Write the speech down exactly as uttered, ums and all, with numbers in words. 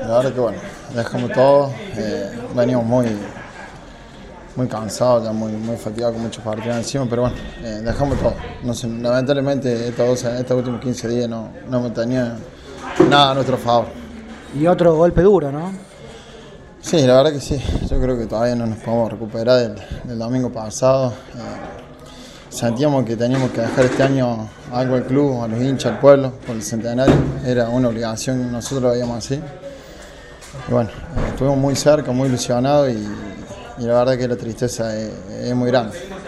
la verdad que bueno, dejamos todo, eh, veníamos muy, muy cansados, ya muy, muy fatigados con muchos partidos encima, pero bueno, eh, dejamos todo. No sé, lamentablemente estos, estos últimos quince días no, no hemos tenido nada a nuestro favor. Y otro golpe duro, ¿no? Sí, la verdad que sí, yo creo que todavía no nos podemos recuperar del, del domingo pasado. Eh, sentíamos que teníamos que dejar este año algo al club, a los hinchas, al pueblo, por el centenario, era una obligación, nosotros lo veíamos así. Y bueno, eh, estuvimos muy cerca, muy ilusionados y, y la verdad que la tristeza es, es muy grande.